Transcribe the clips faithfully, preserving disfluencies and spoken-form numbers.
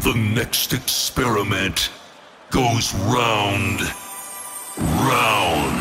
The next experiment goes round, round.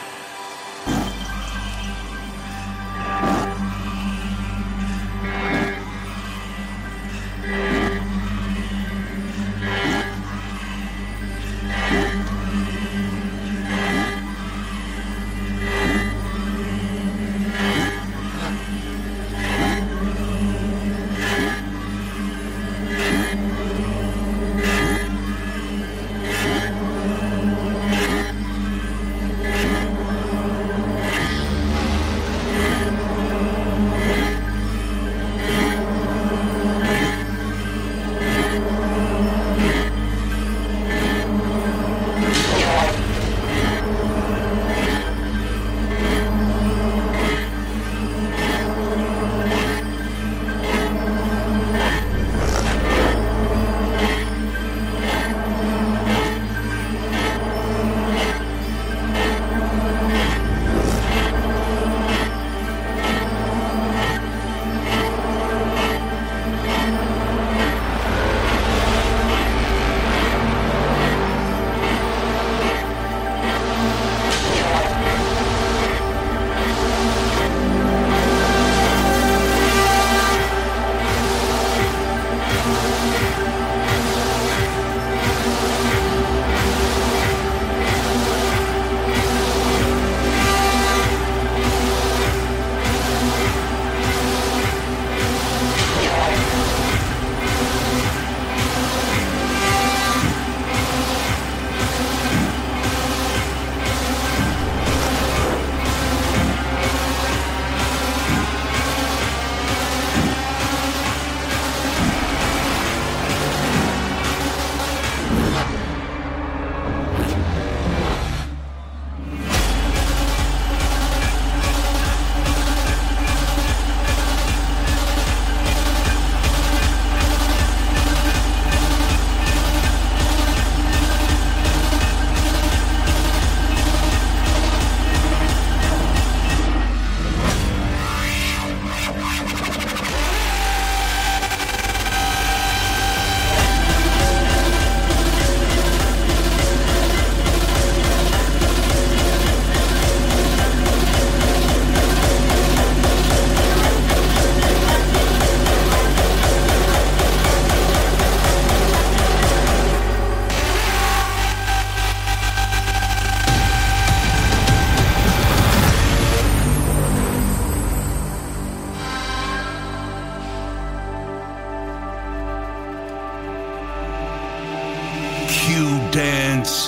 Dance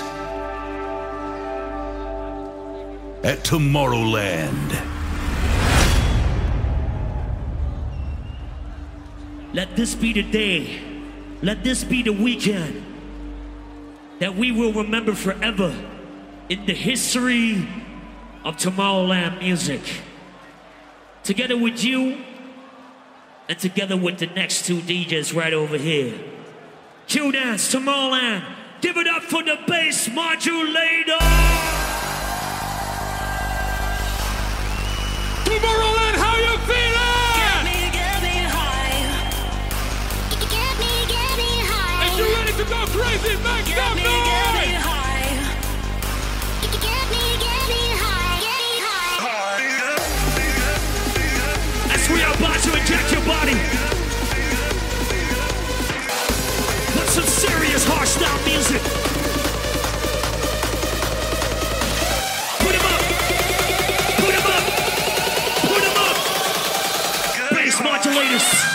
at Tomorrowland. Let this be the day, let this be the weekend that we will remember forever in the history of Tomorrowland music. Together with you and together with the next two D Js right over here. Q Dance, Tomorrowland. Give it up for the bass modulator! Tomorrowland, how you feeling? Get me, get me high. Get me, get me high. If you're ready to go crazy, make Get some me, get me noise! high. Get me, get me high. Get me high. As we are about to inject your body. Put some serious hardstyle music. Put him up. Put him up. Put him up. Bass modulators.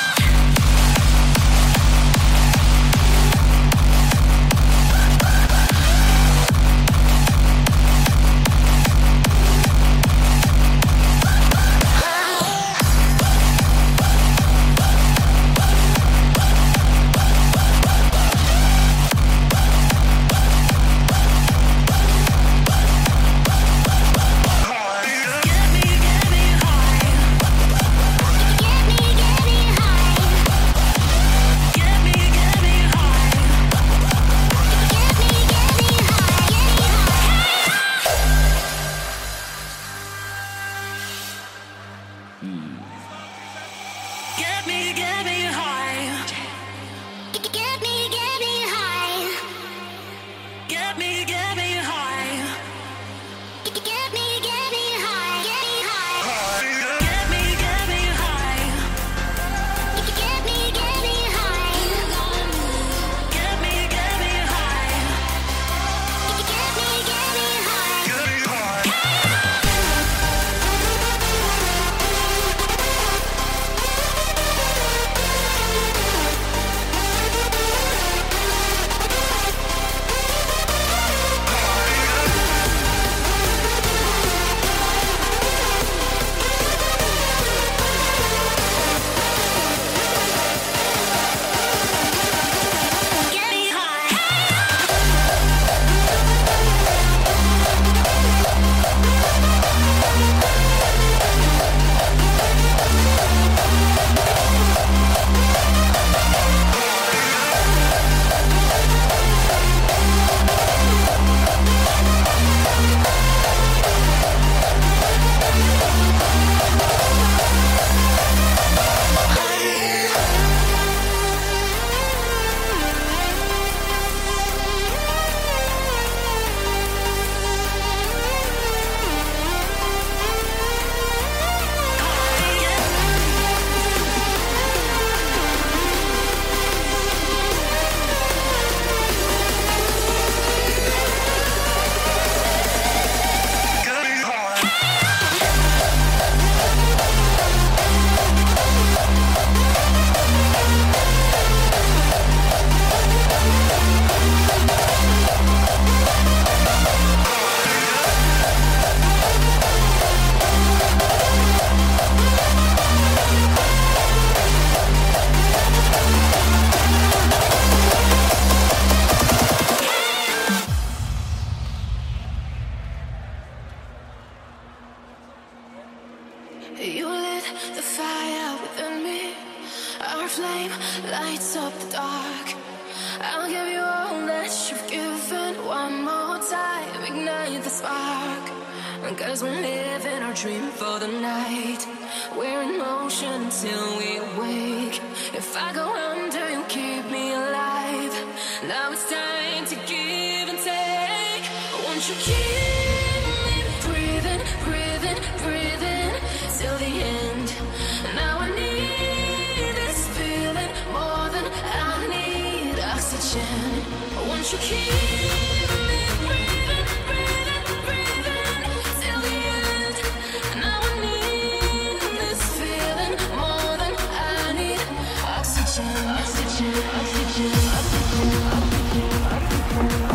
lights up the dark. I'll give you all that you've given. One more time, ignite the spark. Cause we're living our dream for the night. We're in motion till we wake. If I go under, you keep me alive. Now it's time to give and take. Won't you keep me breathing, breathing, breathing till the end? Now I need this feeling more than I need oxygen. Won't you keep me breathing, breathing, breathing till the end? Now I need this feeling more than I need oxygen, oxygen, oxygen, oxygen, oxygen, oxygen.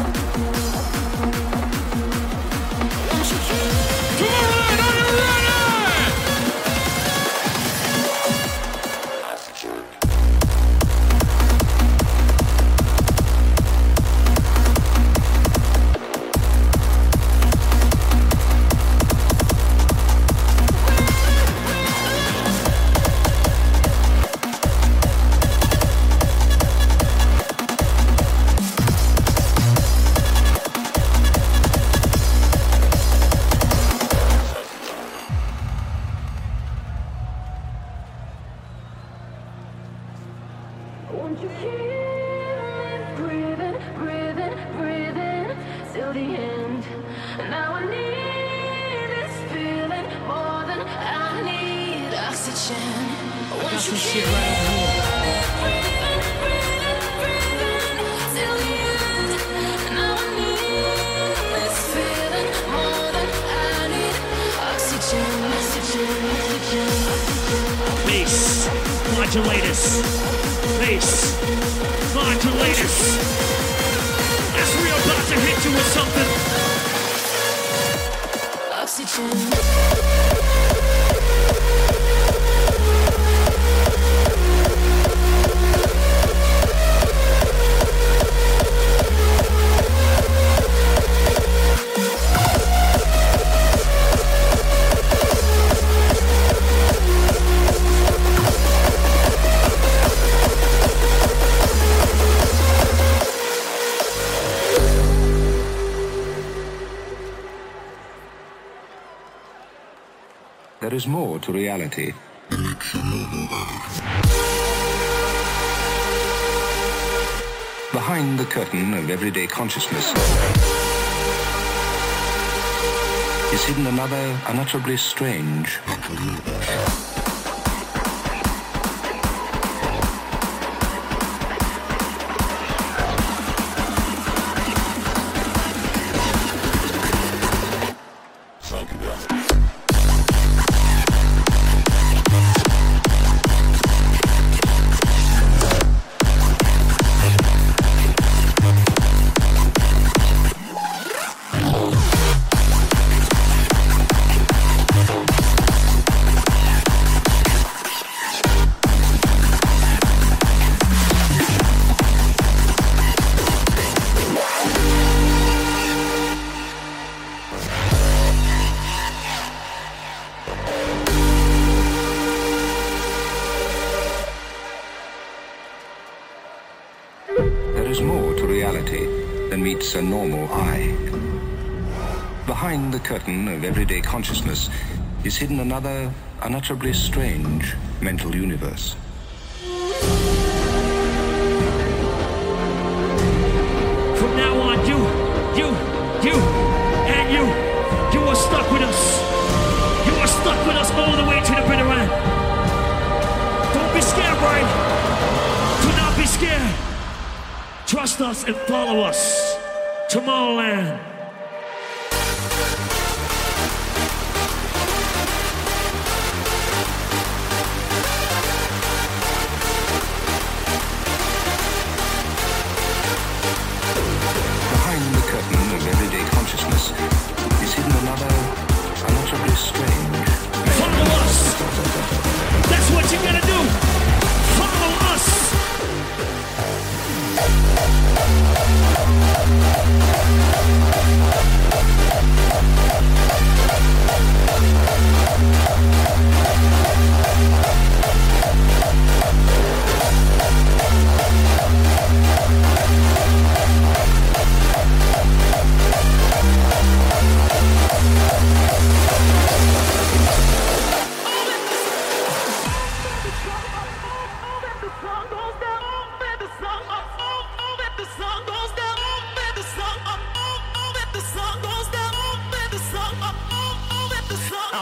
Won't you keep? Tomorrowland, are you ready? Won't you keep me breathing, breathing, breathing till the end? Now I need this feeling more than I need oxygen. Won't you some keep shit right me breathing, breathing, breathing till the end? Now I need this feeling more than I need oxygen, oxygen, oxygen, oxygen. Bass, modulators. Bass, modulators. As we're about to hit you with something. Oxygen. There is more to reality. Behind the curtain of everyday consciousness is hidden another unutterably strange universe. A normal eye. Behind the curtain of everyday consciousness is hidden another unutterably strange mental universe. From now on, you, you, you, and you, you are stuck with us. You are stuck with us all the way to the bitter end. Don't be scared, right? Do not be scared. Trust us and follow us. Tomorrowland. Behind the curtain of everyday consciousness is hidden another unutterably strange. Follow us. That's what you gotta do. Follow us. We'll be right back.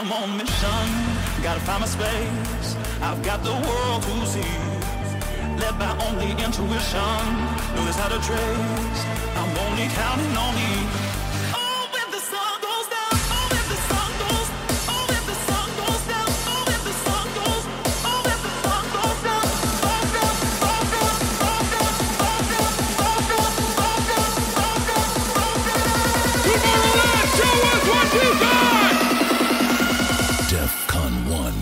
I'm on a mission, gotta find my space. I've got the world to see, led by only intuition. Know this how to trace, I'm only counting on me. Oh, when the sun goes down, oh, when the sun goes, oh, when the sun goes down, oh, when the sun goes, oh, when the sun goes down, goes down, goes down, goes down, goes down, goes down, goes down, goes down, goes down. Tomorrowland, show us what you got! DEFCON one.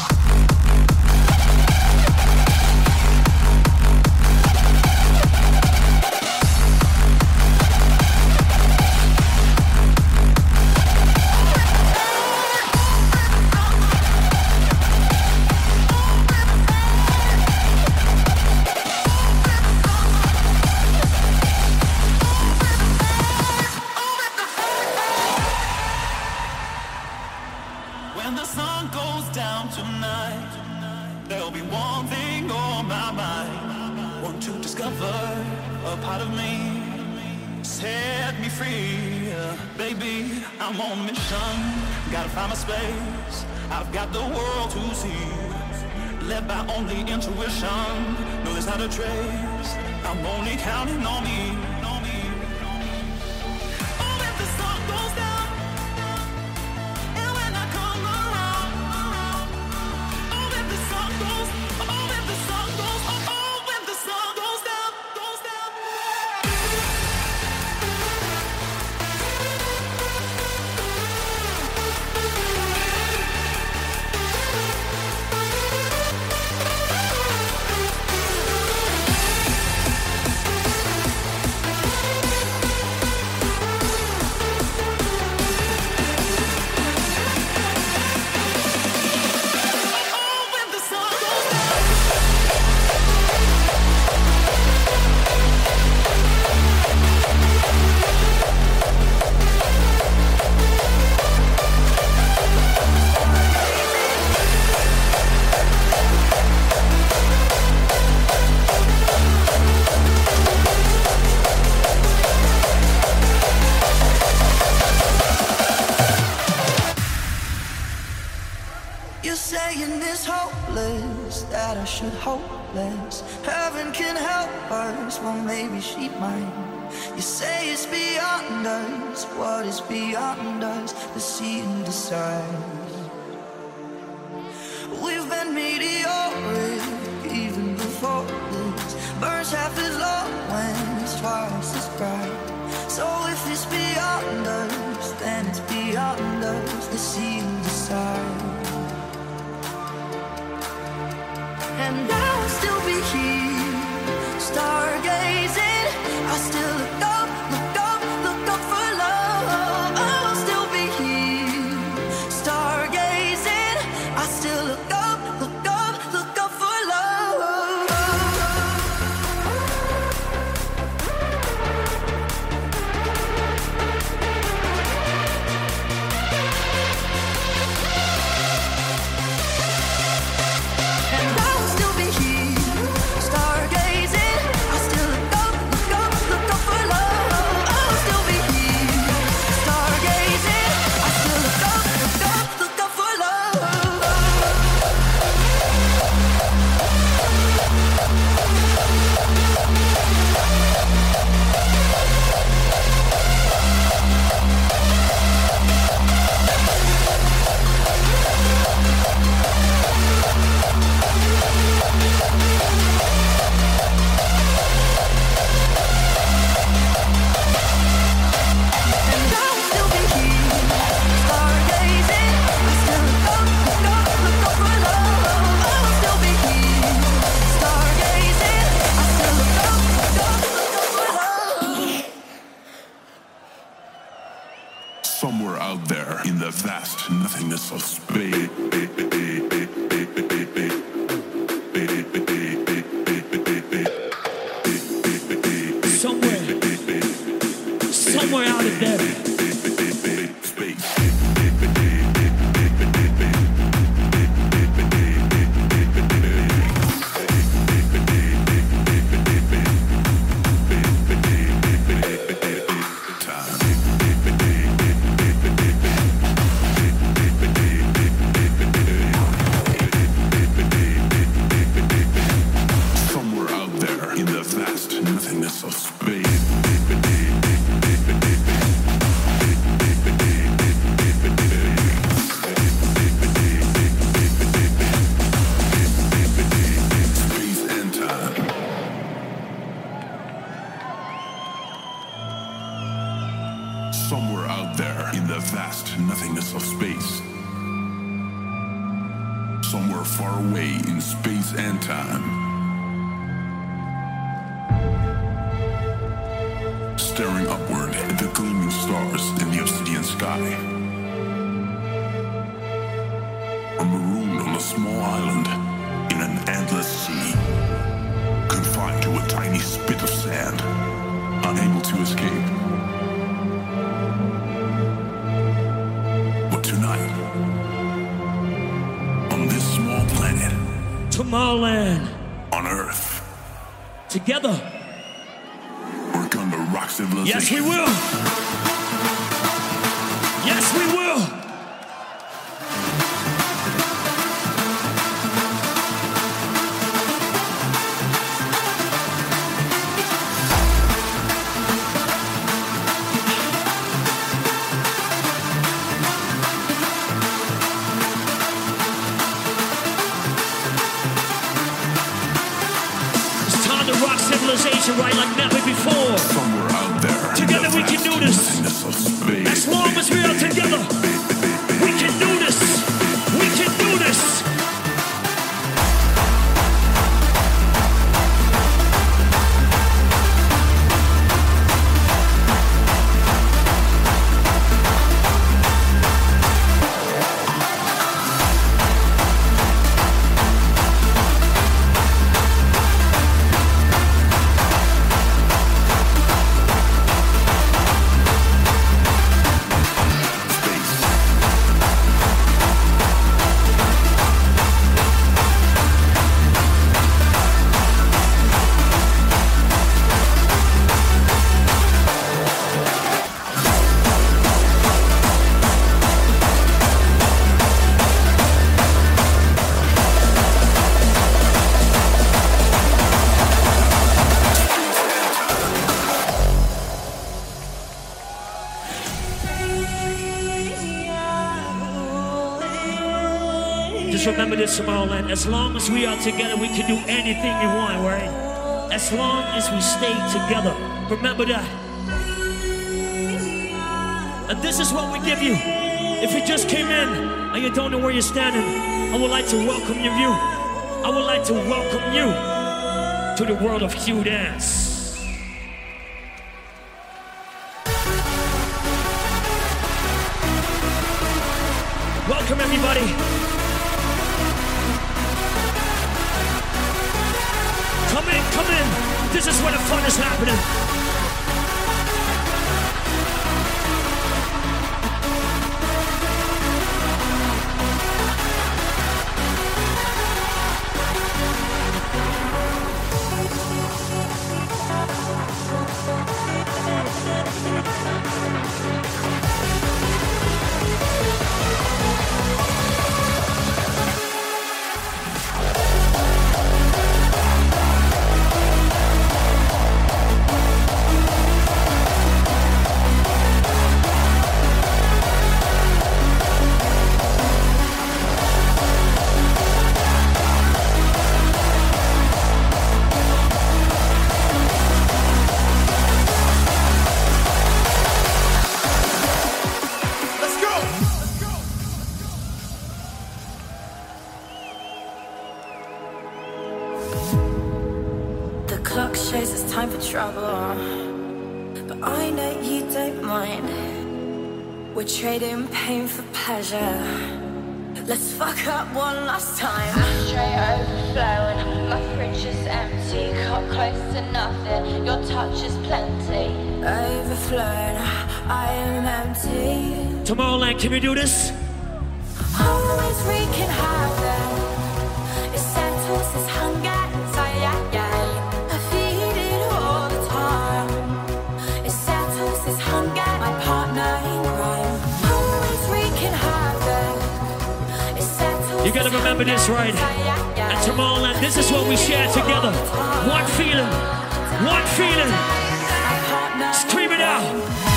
When the sun goes down tonight, there'll be one thing on my mind. Want to discover a part of me, set me free. Uh, baby, I'm on a mission, gotta find my space. I've got the world to see, led by only intuition. Know this how to trace, I'm only counting on me. On me. Oh, when the sun goes down, and when I come around, oh, when the sun goes, oh, when the sun goes, oh, oh, when the sun goes down, goes down. Oh, when the sun goes down. You're saying it's hopeless, that I should hope less. Heaven can help us, well maybe she might. You say it's beyond us, what is beyond us? The sea and decide. We've been meteoric even before this. Burns half as long when it's twice as bright. So if it's beyond us, then it's beyond us. The sea and decide. And I'll still be here, stargazing. I still look up, look up, look up for love. I'll still be here, stargazing. I still look up, look up, look up for love. And I'll still be here, stargazing. I still look up, look up, look up for love. I'll still be here, stargazing. I still look up, look up, look up for love. And I'll still be here, stargazing. I still look up, look up, look up for love. I'll still be here, stargazing. I still look up, look up, look up for love. Somewhere out there in the vast nothingness of space. Somewhere, somewhere out of there. Time. nothingness of space. Somewhere out there in the vast nothingness of space. Somewhere far away in space and time. Staring upward at the gleaming stars in the obsidian sky. Or marooned on a small island in an endless sea. Confined to a tiny spit of sand. Unable to escape. Tonight, on this small planet, Tomorrowland, on Earth, together, we're gonna rock civilization. Yes, we will. Yes, we will. Civilization right like never before. Somewhere out there. Together we can do this. As long as we are together, we can do this. We can do this. Remember this, Tomorrowland. As long as we are together, we can do anything we want, right? As long as we stay together. Remember that. And this is what we give you. If you just came in and you don't know where you're standing, I would like to welcome you. I would like to welcome you to the world of Q Dance. Welcome, everybody. Come in, come in. This is where the fun is happening. Trading pain for pleasure. Let's fuck up one last time. Straight overflowing, my fridge is empty. Got close to nothing, your touch is plenty. Overflowing, I am empty. Tomorrowland, can we do this? Always wreaking havoc. It settles this hunger anxiety. I feed it all the time. It settles this hunger. My partner in crime. You gotta remember this, right? At Tomorrowland, this is what we share together. One feeling, One feeling. Scream it out.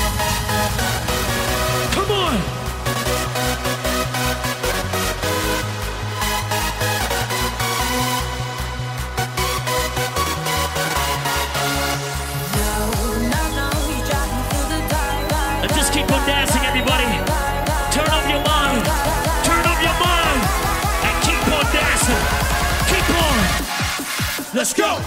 Come on. And just keep on dancing, everybody. Turn up your mind. Turn up your mind. And keep on dancing. Keep on. Let's go.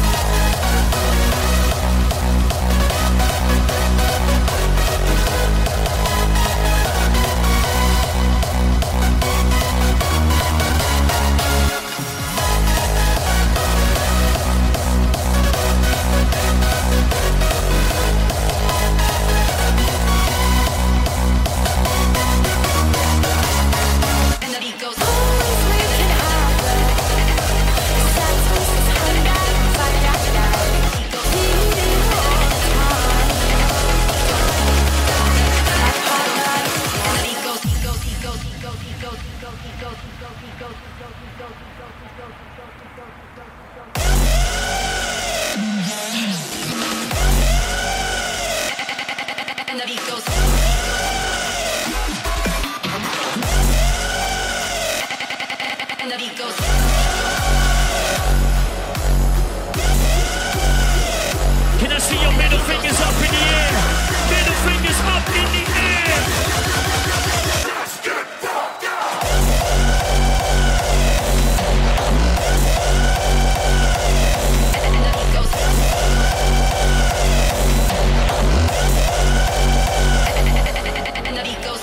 Can I see your middle fingers up in the air? Middle fingers up in the air. Let's get fucked up. And the beat goes.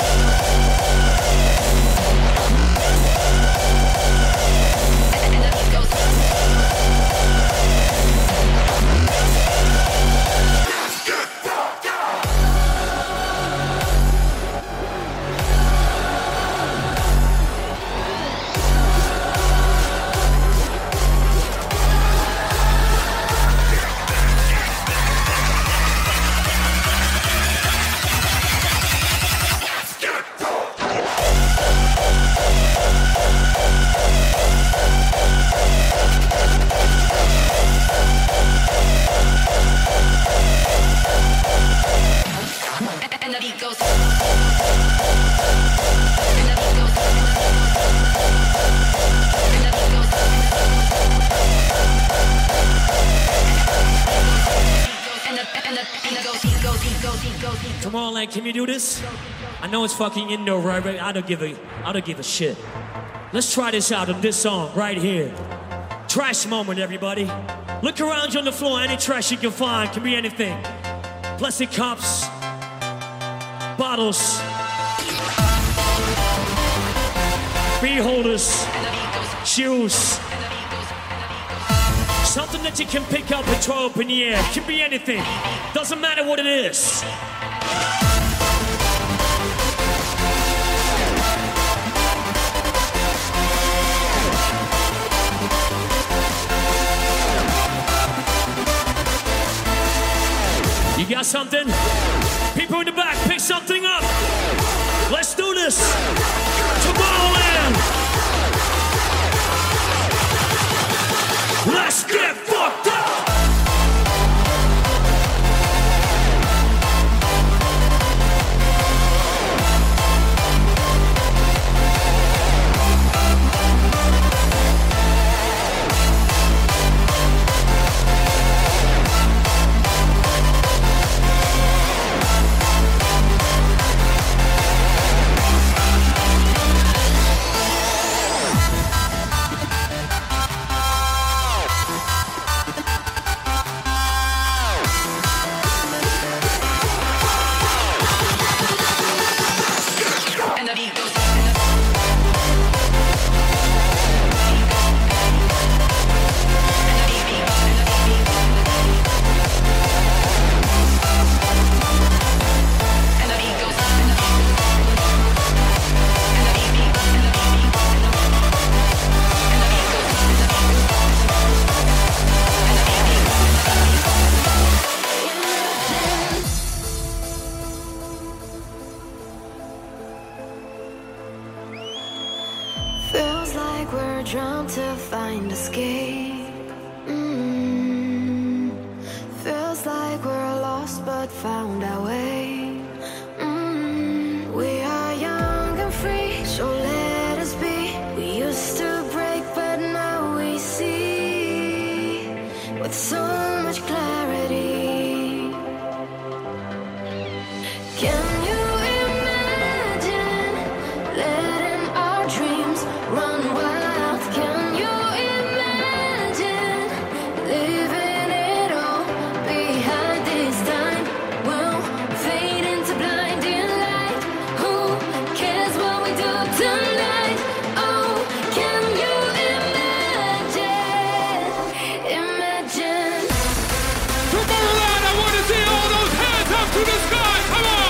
Tomorrowland, can you do this? I know it's fucking indoor, right? But I don't give a, I don't give a shit. Let's try this out on this song right here. Trash moment, everybody. Look around you on the floor. Any trash you can find, can be anything. Plastic cups, bottles, beer holders, shoes. Something that you can pick up and throw up in the air. Can be anything. Doesn't matter what it is. You got something? People in the back, pick something up. Let's do this. Tomorrowland. Let's get fucked up. Feels like we're drawn to find escape. Mm. lost but found our way. Mm, we are young and free, so let us be. We used to break, but now we see with so much clarity. Can you imagine letting our dreams run wild? Can you imagine leaving it all behind this time? We'll fade into blinding light. Who cares what we do tonight? Oh, can you imagine? Imagine. Tomorrowland, I want to see all those hands up to the sky. Come on.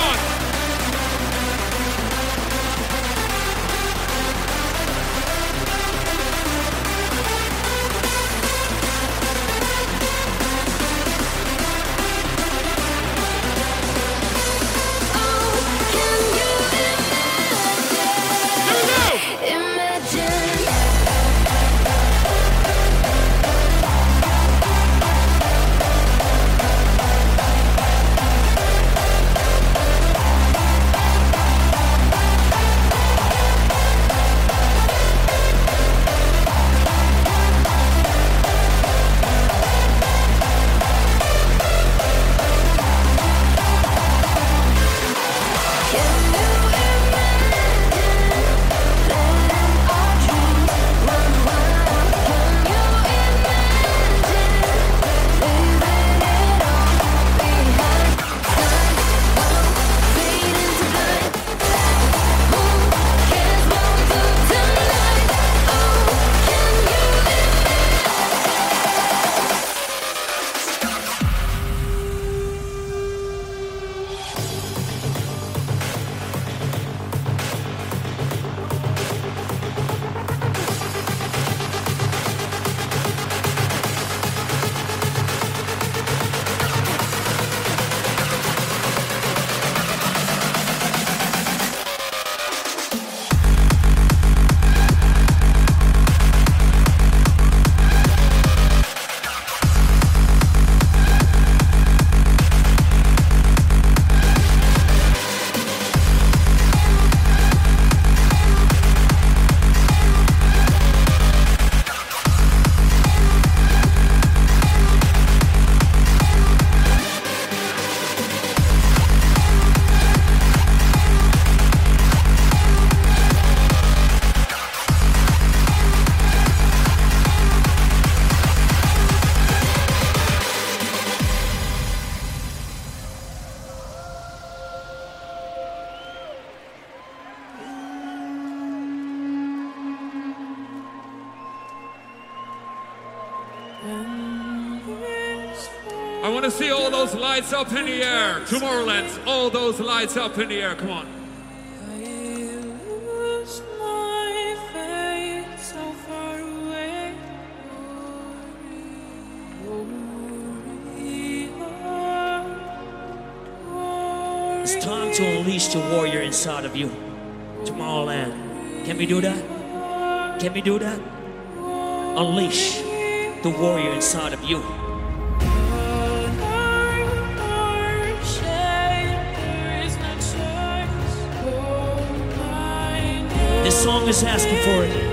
I want to see all those lights up in the air. Tomorrowland, all those lights up in the air. Come on. It's time to unleash the warrior inside of you. Tomorrowland. Can we do that? Can we do that? Unleash the warrior inside of you. This song is asking for it.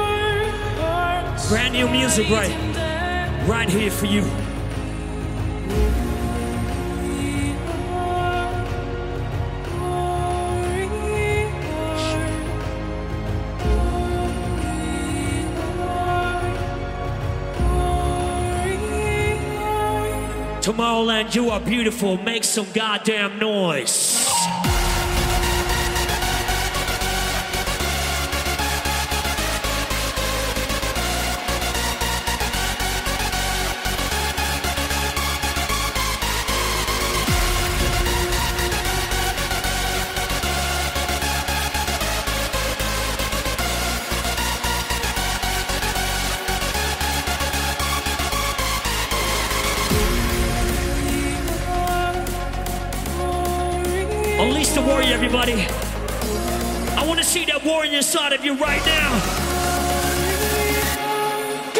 Brand new music right, right here for you. Tomorrowland, you are beautiful. Make some goddamn noise. Unleash the warrior, everybody. I want to see that warrior inside of you right now. Go!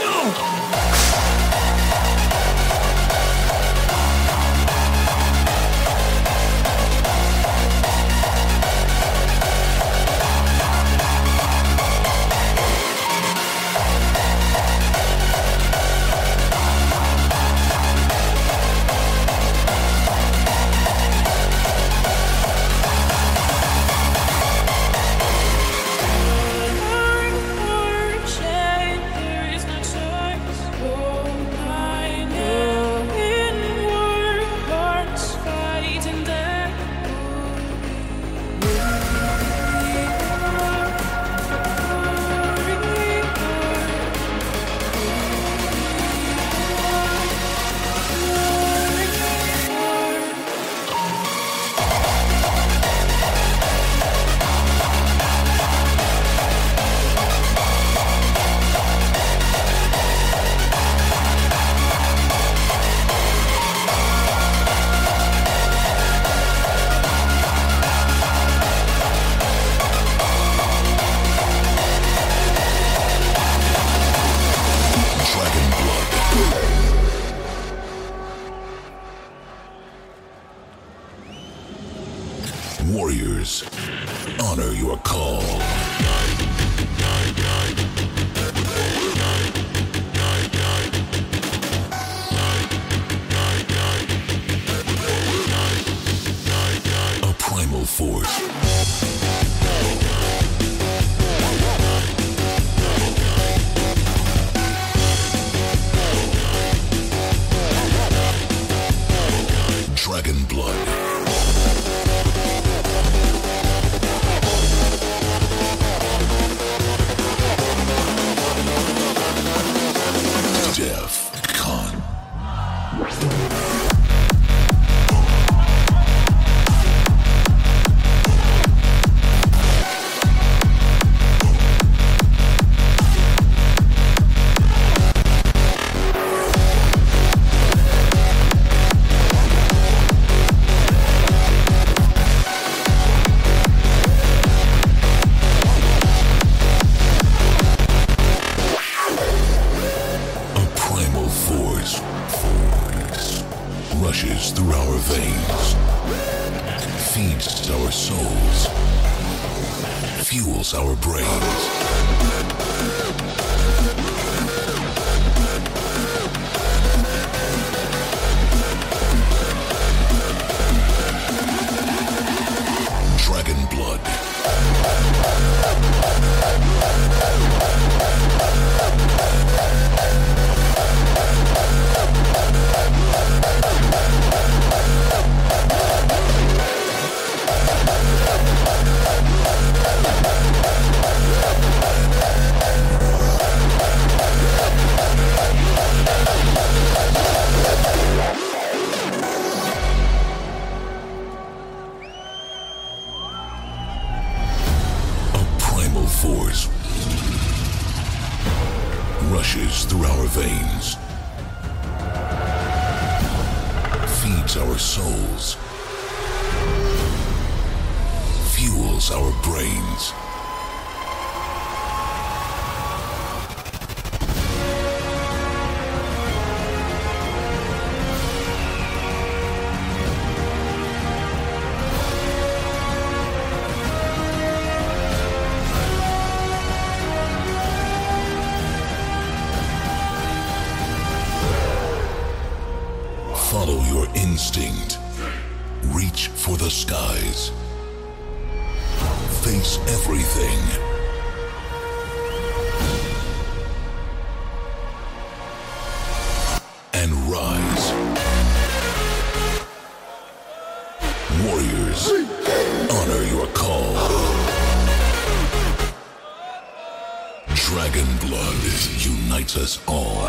Warriors, honor your call. A primal force. Dragon blood. Def Con. Rushes through our veins, feeds our souls, fuels our brains. Dragon blood. Force rushes through our veins, feeds our souls, fuels our brains. Follow your instinct. Reach for the skies. Face everything. And rise. Warriors, honor your call. Dragon blood unites us all.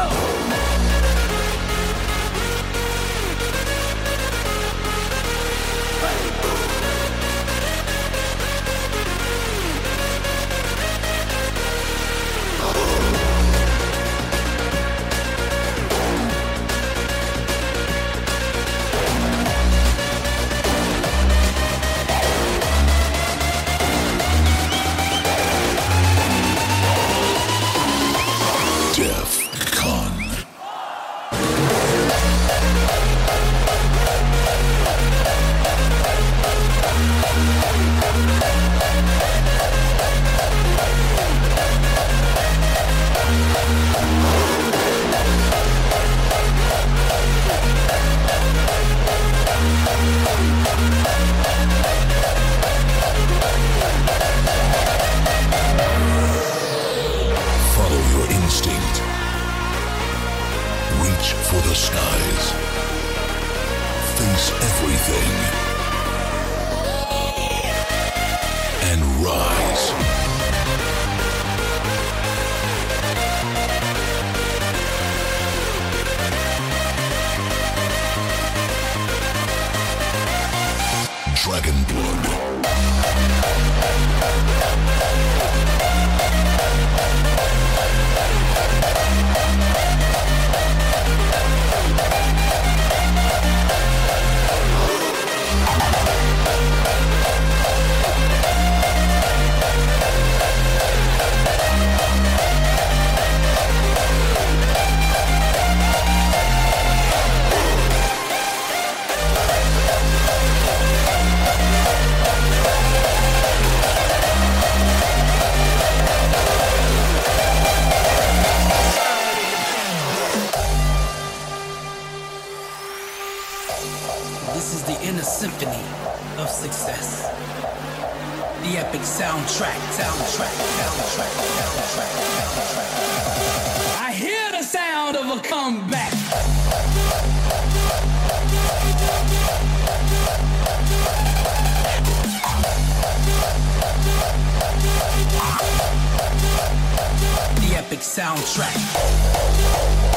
Def Con. Follow your instinct. Reach for the skies. Face everything. And rise. Dragon blood. This is the inner symphony of success. The epic soundtrack, soundtrack, soundtrack, soundtrack, soundtrack. I hear the sound of a comeback. The epic soundtrack.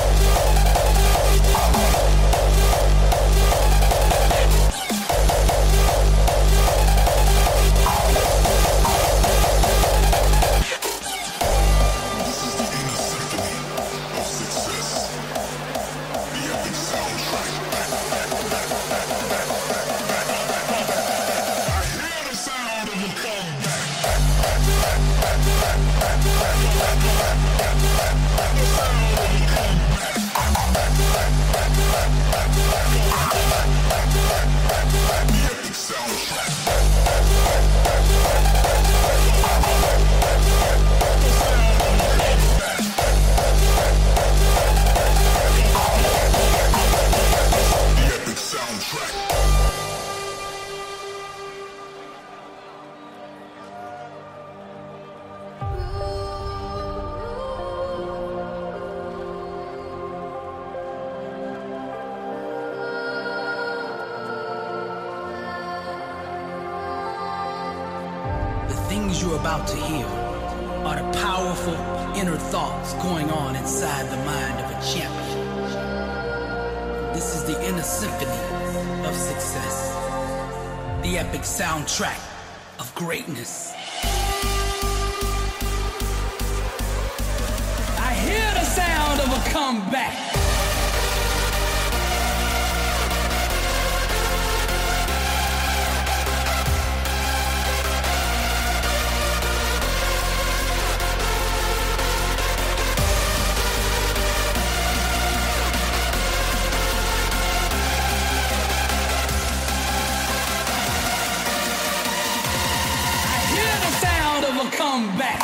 You're about to hear are the powerful inner thoughts going on inside the mind of a champion. This is the inner symphony of success, the epic soundtrack of greatness. I hear the sound of a comeback. Come back.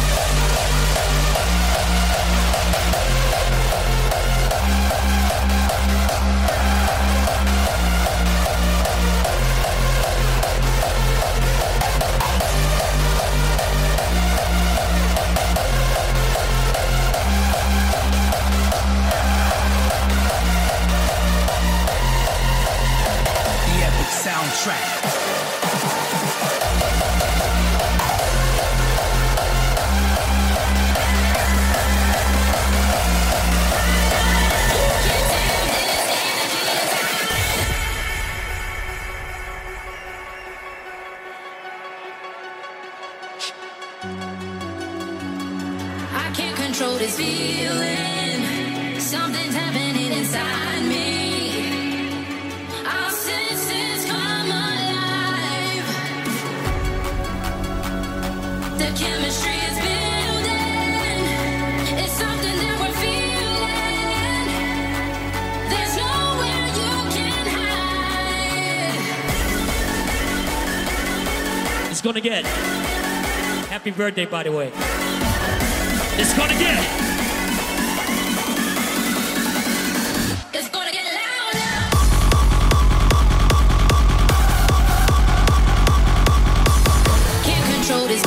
The epic soundtrack. Control this feeling, something's happening inside me. Our senses come alive. The chemistry is building. It's something that we're feeling. There's nowhere you can hide. It's gonna get. Happy birthday, by the way. It's gonna get. It's gonna get louder. Can't control this.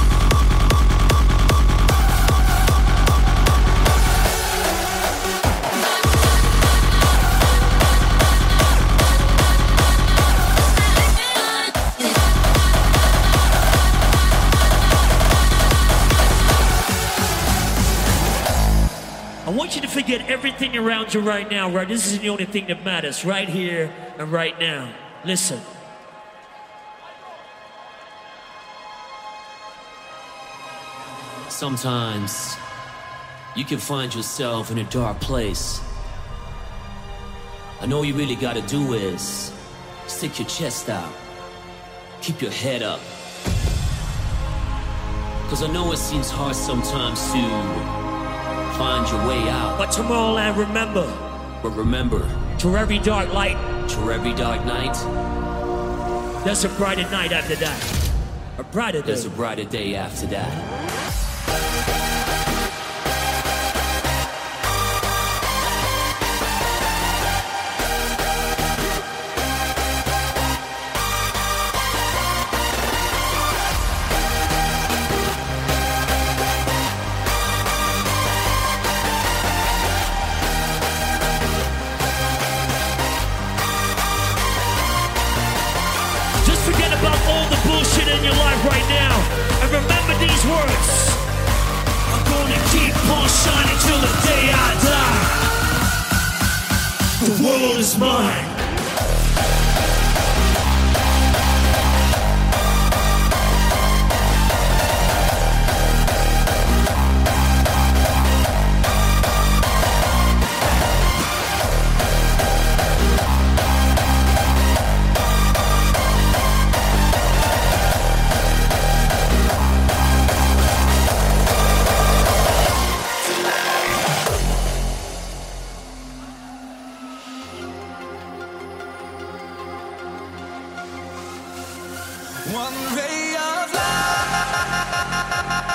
I want you to forget everything around you right now, right? This is the only thing that matters, right here and right now. Listen. Sometimes you can find yourself in a dark place. And all you really gotta do is stick your chest out, keep your head up. Cause I know it seems hard sometimes to find your way out. But Tomorrowland, remember. But remember. To every dark light. To every dark night. There's a brighter night after that. A brighter day. There's a brighter day after that. in your life right now. And remember these words. I'm gonna keep on shining till the day I die. The world is mine. One ray of light.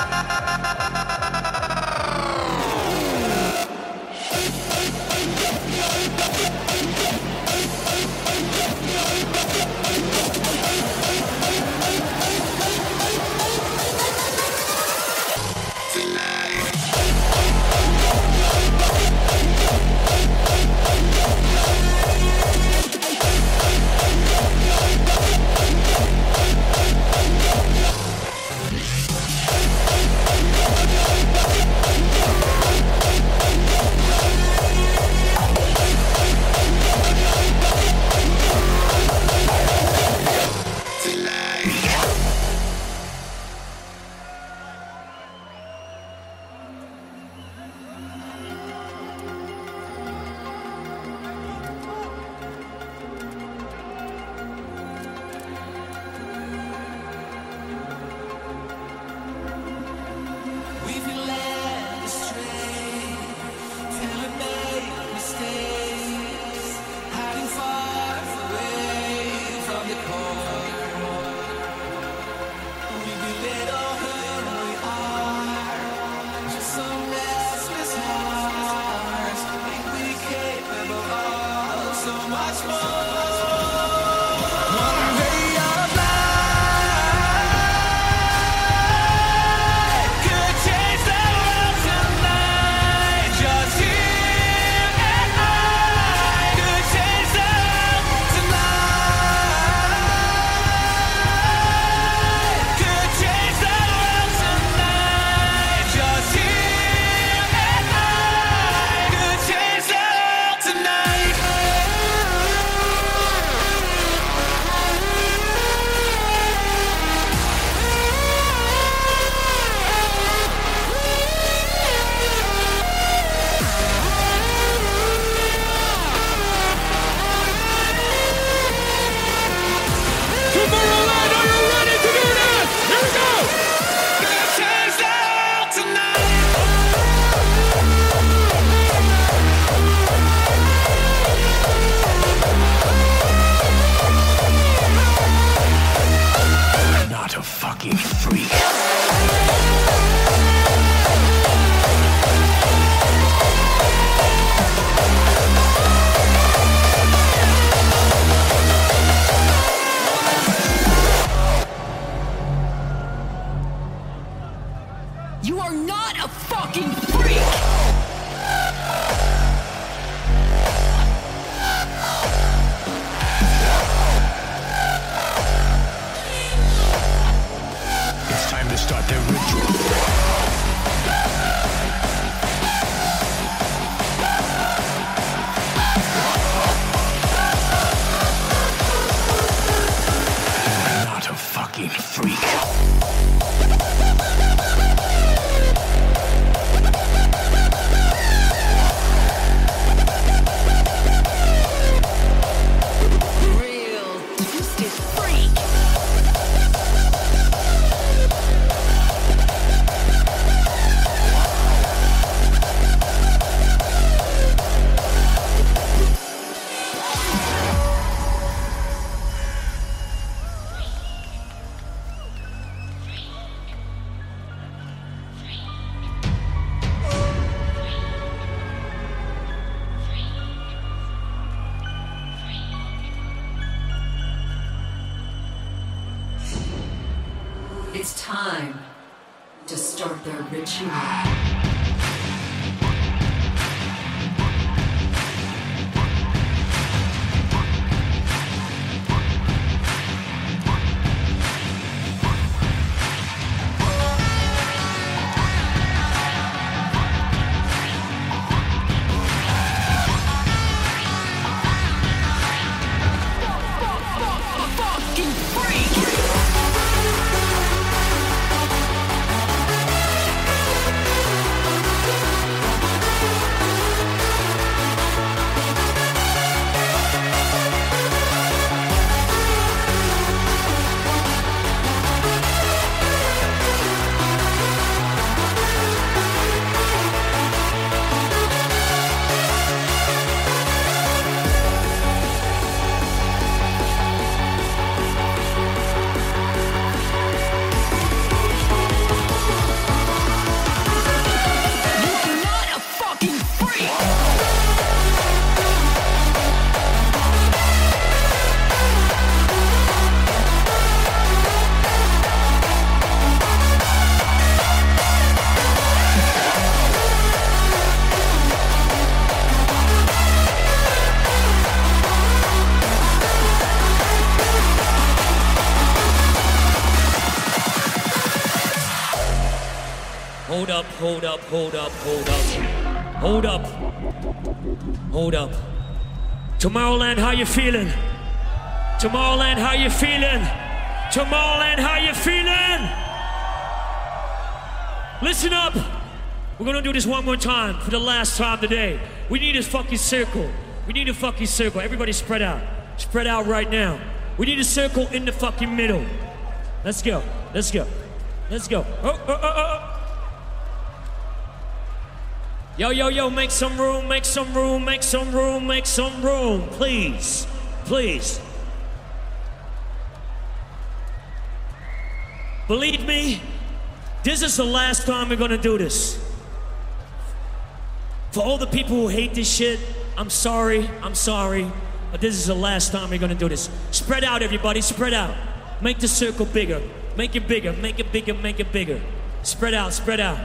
You are not a fucking freak! It's time to start their ritual. You're not a fucking freak. It's time to start their ritual. hold up, hold up, hold up, hold up. Hold up. Hold up. Tomorrowland, how you feeling? Tomorrowland, how you feeling? Tomorrowland, how you feeling? Listen up. We're gonna do this one more time for the last time today. We need a fucking circle. We need a fucking circle. Everybody spread out. Spread out right now. We need a circle in the fucking middle. Let's go. Let's go. Let's go. Oh, oh, oh, oh. Yo, yo, yo, make some room, make some room, make some room, make some room. Please. Please. Believe me, this is the last time we're gonna do this. For all the people who hate this shit, I'm sorry, I'm sorry, but this is the last time we're gonna do this. Spread out, everybody, spread out. Make the circle bigger, make it bigger, make it bigger, make it bigger. Spread out, spread out.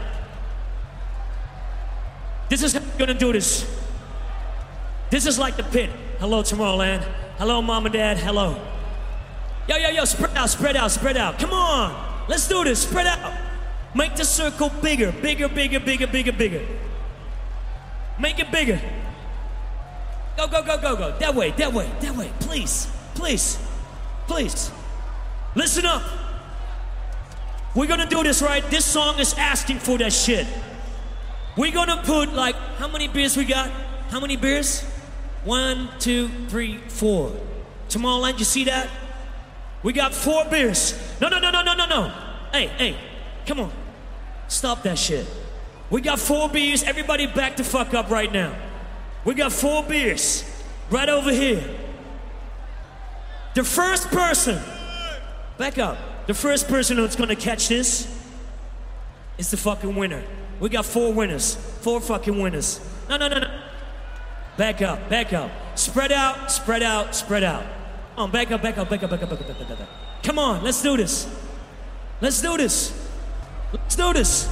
This is how we're gonna do this. This is like the pit. Hello, Tomorrowland. Hello, Mom and Dad, hello. Yo, yo, yo, spread out, spread out, spread out. Come on, let's do this, spread out. Make the circle bigger, bigger, bigger, bigger, bigger, bigger. Make it bigger. Go, go, go, go, go. That way, that way, that way. Please, please, please. Listen up. We're gonna do this, right? This song is asking for that shit. We're gonna put like, how many beers we got? How many beers? One, two, three, four. Tomorrowland, you see that? We got four beers. No, no, no, no, no, no, no. Hey, hey, come on. Stop that shit. We got four beers. Everybody back the fuck up right now. We got four beers right over here. The first person, back up. The first person who's gonna catch this is the fucking winner. We got four winners. Four fucking winners. No, no, no, no. Back up, back up. Spread out, spread out, spread out. On, back up, back up, back up, back up, back up, back up, back up. Come on, let's do this. Let's do this. Let's do this.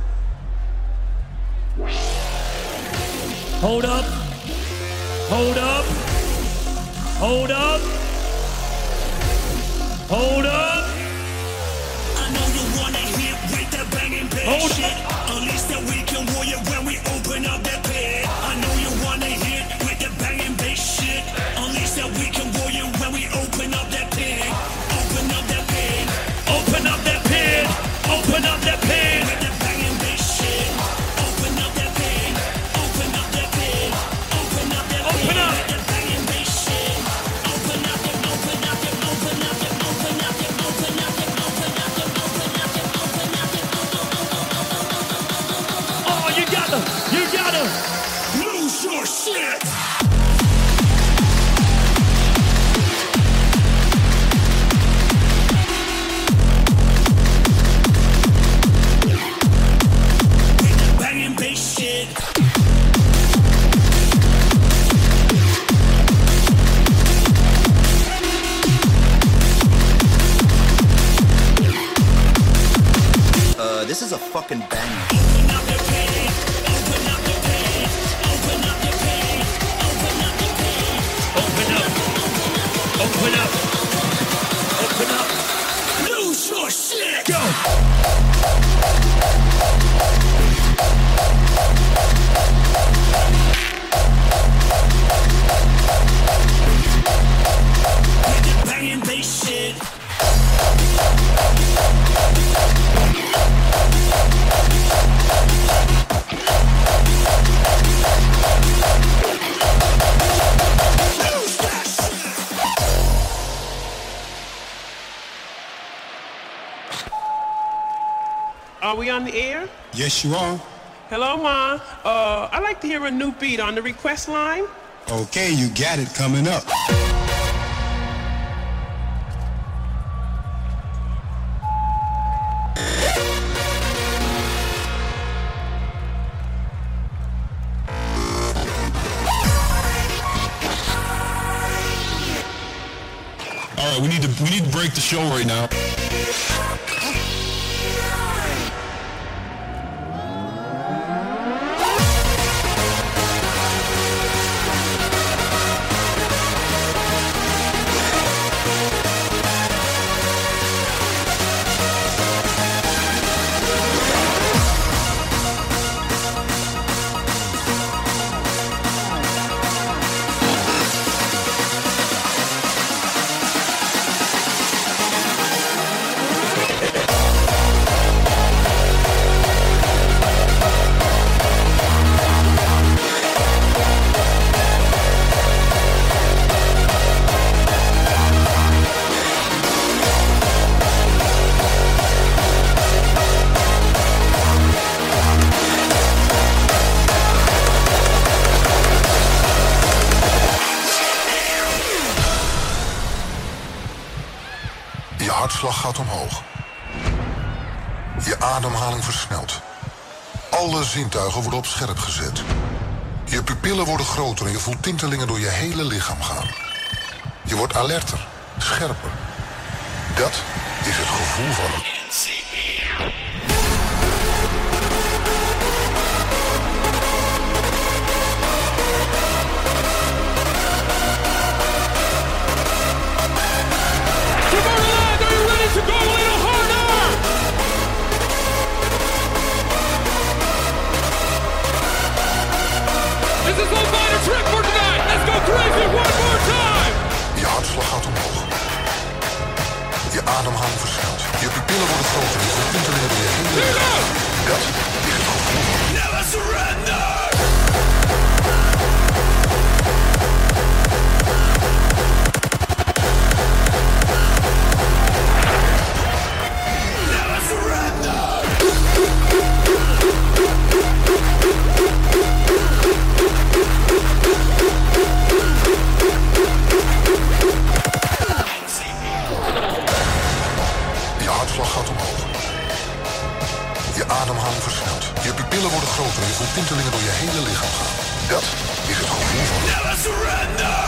Hold up. Hold up. Hold up. Hold up. I know you wanna hit with the banging bass Hold shit. up. Unleash the weekend warrior when we open up that pit. I know you wanna hit with the banging bass shit. Unleash the weekend warrior when we open up that pit. Open up that pit. Open up that pit. Open up that pit. With the banging bass shit. Open up that pit. Open up that pit. Open up that pit. Open up. With the banging bass shit. Open up it, open up it, open up it, open up it, open up it, open up it, open up it, open up it. Oh, you gotta, you gotta. Lose your shit. Banging bass shit. Uh, this is a fucking banger. Open up the page. Open up the page. Open up the page. Open up the page. Open up. Open up. Open up. Lose your shit. Go. With the banging bass shit. Lose that shit. Are we on the air? Yes, you are. Hello, Ma. Uh, I'd like to hear a new beat on the request line. Okay, you got it coming up. All right, we need to we need to break the show right now. hartslag gaat omhoog. Je ademhaling versnelt. Alle zintuigen worden op scherp gezet. Je pupillen worden groter en je voelt tintelingen door je hele lichaam gaan. Je wordt alerter, scherper. Dat is het gevoel van een N C P. Tomorrowland, are you ready to go a little harder? This is all about a trip for tonight. Let's go crazy one more time. Je hartslag gaat omhoog. Je ademhaling versnelt. Je pupillen worden groter en je voelt tintelingen door je hele lichaam. Dat is het gevoel van Never surrender! Gaat omhoog. Je ademhaling versnelt. Je pupillen worden groter en je voelt tintelingen door je hele lichaam gaan. Dat is het gevoel van Never surrender!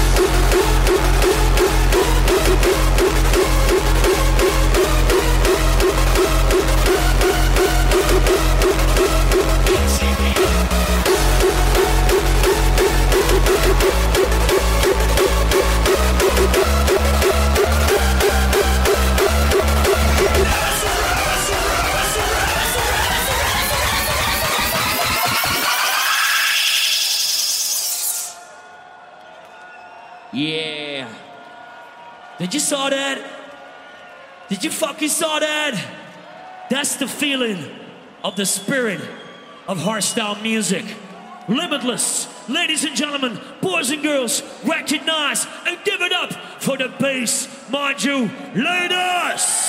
Yeah. Did you saw that? Did you fucking saw that? That's the feeling of the spirit of hardstyle music. Limitless. Ladies and gentlemen, boys and girls, recognize and give it up for the bass, mind you, ladies.